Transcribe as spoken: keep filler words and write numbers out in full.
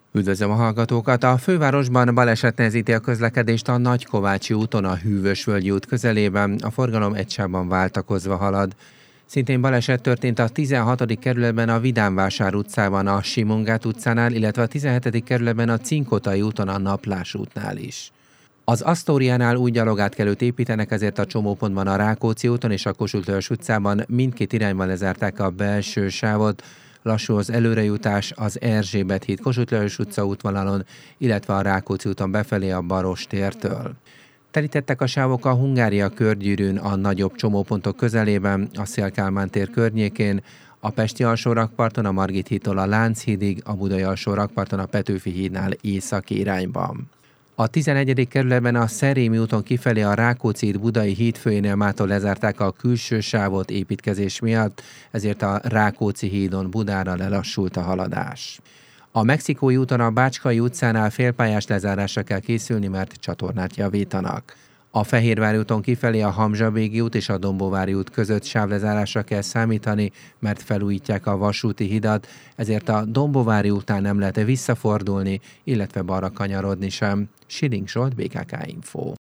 Üdvözlöm a hallgatókat! A fővárosban baleset nehezíti a közlekedést a Nagykovácsi úton a Hűvösvölgyi út közelében, a forgalom egy sávban váltakozva halad. Szintén baleset történt a tizenhatodik kerületben a Vidámvásár utcában a Simongát utcánál, illetve a tizenhetedik kerületben a Cinkotai úton a Naplás útnál is. Az Asztóriánál új gyalogátkelőt építenek, ezért a csomópontban a Rákóczi úton és a Kossuth-Lajos utcában mindkét irányban lezárták a belső sávot. Lassú az előrejutás az Erzsébet híd Kossuth-Lajos utca útvonalon, illetve a Rákóczi úton befelé a Barostértől. Telítettek a sávok a Hungária körgyűrűn a nagyobb csomópontok közelében, a Széll-Kálmán tér környékén, a Pesti alsórakparton a Margit hídtól a Lánchídig, a Budai alsórakparton a Petőfi hídnál északi irányban. A tizenegyedik kerületben a Szerémi úton kifelé a Rákóczi híd Budai hídfőjénél mától lezárták a külső sávot építkezés miatt, ezért a Rákóczi hídon Budára lelassult a haladás. A Mexikói úton a Bácskai utcánál félpályás lezárásra kell készülni, mert csatornát javítanak. A Fehérvári úton kifelé a Hamzsabégi út és a Dombóvári út között sávlezárásra kell számítani, mert felújítják a vasúti hidat, ezért a Dombóvári útnál nem lehet visszafordulni, illetve balra kanyarodni sem. Siling Zsolt, bé ká ká Info.